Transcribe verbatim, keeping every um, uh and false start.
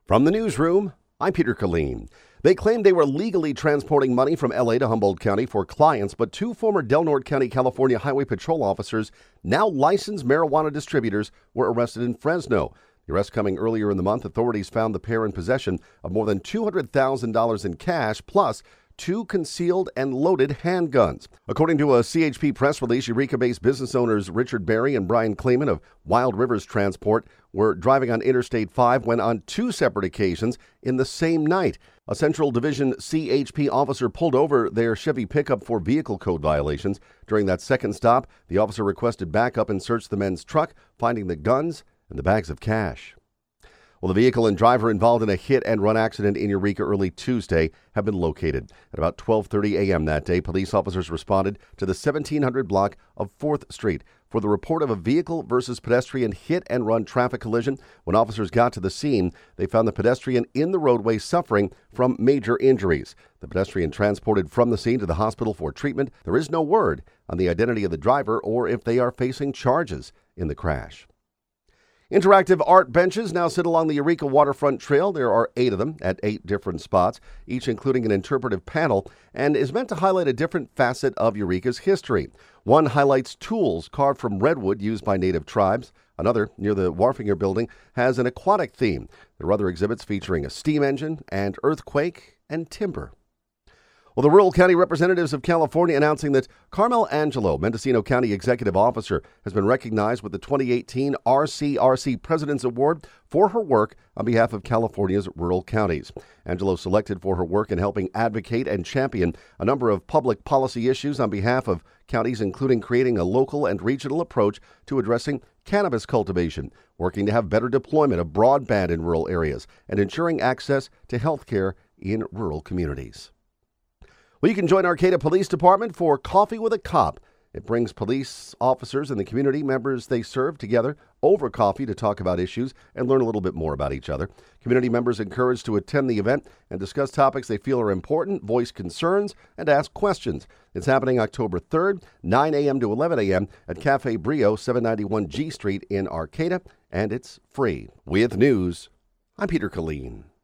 From the newsroom, I'm Peter Killeen. They claimed they were legally transporting money from L A to Humboldt County for clients, but two former Del Norte County, California Highway Patrol officers, now licensed marijuana distributors, were arrested in Fresno. The arrest coming earlier in the month. Authorities found the pair in possession of more than two hundred thousand dollars in cash, plus two concealed and loaded handguns. According to a C H P press release, Eureka-based business owners Richard Berry and Brian Kleeman of Wild Rivers Transport were driving on Interstate five when on two separate occasions in the same night, a Central Division C H P officer pulled over their Chevy pickup for vehicle code violations. During that second stop, the officer requested backup and searched the men's truck, finding the guns and the bags of cash. Well, the vehicle and driver involved in a hit-and-run accident in Eureka early Tuesday have been located. At about twelve thirty a.m. that day, police officers responded to the seventeen hundred block of fourth Street for the report of a vehicle versus pedestrian hit-and-run traffic collision. When officers got to the scene, they found the pedestrian in the roadway suffering from major injuries. The pedestrian transported from the scene to the hospital for treatment. There is no word on the identity of the driver or if they are facing charges in the crash. Interactive art benches now sit along the Eureka Waterfront Trail. There are eight of them at eight different spots, each including an interpretive panel, and is meant to highlight a different facet of Eureka's history. One highlights tools carved from redwood used by native tribes. Another, near the Warfinger Building, has an aquatic theme. There are other exhibits featuring a steam engine and earthquake and timber. Well, the rural county representatives of California announcing that Carmel Angelo, Mendocino County Executive Officer, has been recognized with the twenty eighteen R C R C President's Award for her work on behalf of California's rural counties. Angelo selected for her work in helping advocate and champion a number of public policy issues on behalf of counties, including creating a local and regional approach to addressing cannabis cultivation, working to have better deployment of broadband in rural areas, and ensuring access to health care in rural communities. Well, you can join Arcata Police Department for Coffee with a Cop. It brings police officers and the community members they serve together over coffee to talk about issues and learn a little bit more about each other. Community members encouraged to attend the event and discuss topics they feel are important, voice concerns, and ask questions. It's happening October third, nine a.m. to eleven a.m. at Cafe Brio, seven ninety-one G Street in Arcata, and it's free. With news, I'm Peter Killeen.